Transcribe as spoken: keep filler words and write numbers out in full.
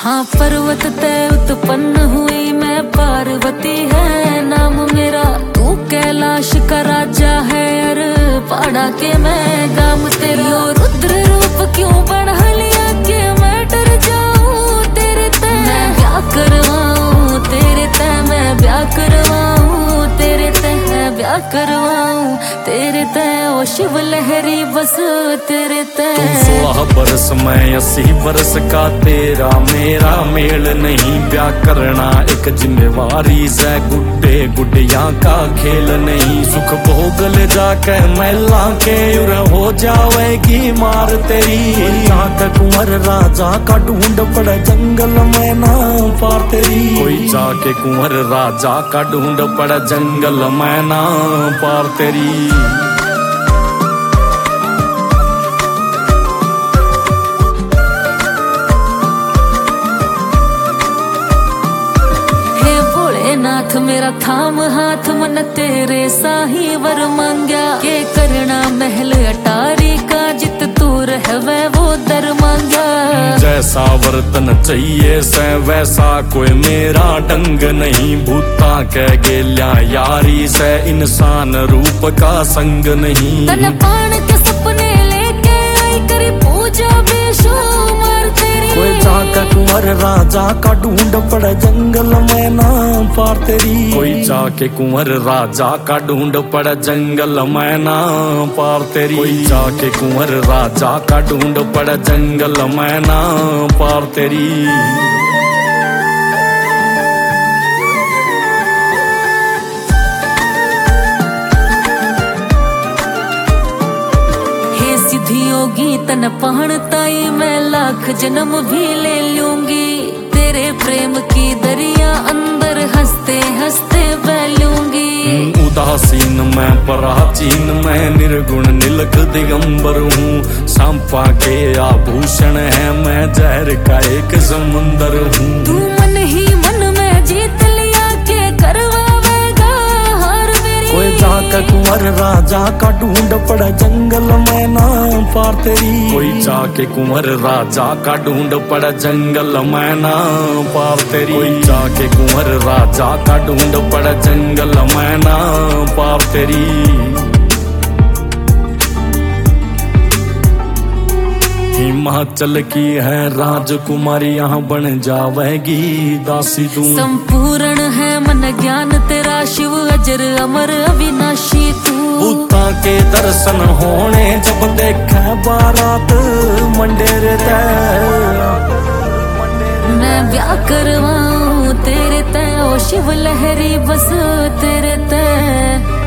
हाँ पर्वत तय उत्पन्न हुई मैं, पार्वती है नाम मेरा। तू कैलाश का राजा है और पहाड़ा के मैं गाम तेरा। यो रुद्र रूप क्यों बढ़ा लिया कि मैं डर जाऊं तेरे तय। मैं ब्याह करवाऊं तेरे तय, मैं ब्याह करवाऊं तेरे तय, मैं ब्याह करवाऊं तेरे तय। ओ शिव लहरी बस तेरे तय। तुम सोलह बरस मैं अस्सी बरस का, तेरा मेरा मेल नहीं। ब्याह करना एक जिम्मेवारी से, गुड्डे गुड्डिया का खेल नहीं। सुख भोगल जाके मैला के उर हो जावेगी मार तेरी। जाके कुंवर राजा का ढूंढ पड़े जंगल में ना पार तेरी। कोई जाके कुंवर राजा का ढूंढ पड़े जंगल में ना पार तेरी। नाथ मेरा थाम हाथ, मन तेरे साही वर मांग्या। के करना महल अटारी का, जित तू रहवे वो दर मांग्या। जैसा वर्तन चाहिए से वैसा कोई मेरा ढंग नहीं। भूता के गेल्या यारी से, इंसान रूप का संग नहीं। तन पान के सपने लेके आई करी पूजा बेशुमार तेरी। कोई जाके कुंवर राजा का ढूंढ पड़े जंगल में ना पार तेरी। कोई जाके कुंवर राजा का ढूंढ पड़े जंगल में ना पार तेरी। कोई जाके कुंवर राजा का ढूंढ पड़े जंगल में ना पार तेरी। योगी तन पहनताई मैं लाख जन्म भी ले लूंगी। तेरे प्रेम की दरिया अंदर हंसते हंसते बह लूंगी। उदासीन मैं प्राचीन मैं, निर्गुण निलख दिगंबर हूँ। सांपा के आभूषण है मैं, जहर का एक समुंदर हूँ। तू मन ही मन में जीत लिया के करवावेगा हार मेरी। कोई जाके कुंवर राजा का ढूंढ पड़े जंगल में ना पार तेरी। कोई जाके कुंवर राजा का ढूंढ पड़े जंगल में ना पार तेरी। कोई जाके कुंवर राजा का ढूंढ पड़े जंगल में ना पार तेरी। हिमाचल की है राजकुमारी, यहाँ बन जावेगी दासी तू। संपूर्ण है मन ज्ञान तेरा, शिव अजर अमर अविनाशी तू। भूता के दर्शन होने जब देखे बारात मंडेरे तय। मैं ब्याह करवाऊं तेरे तय, ओ शिव लहरी बस तेरे तय।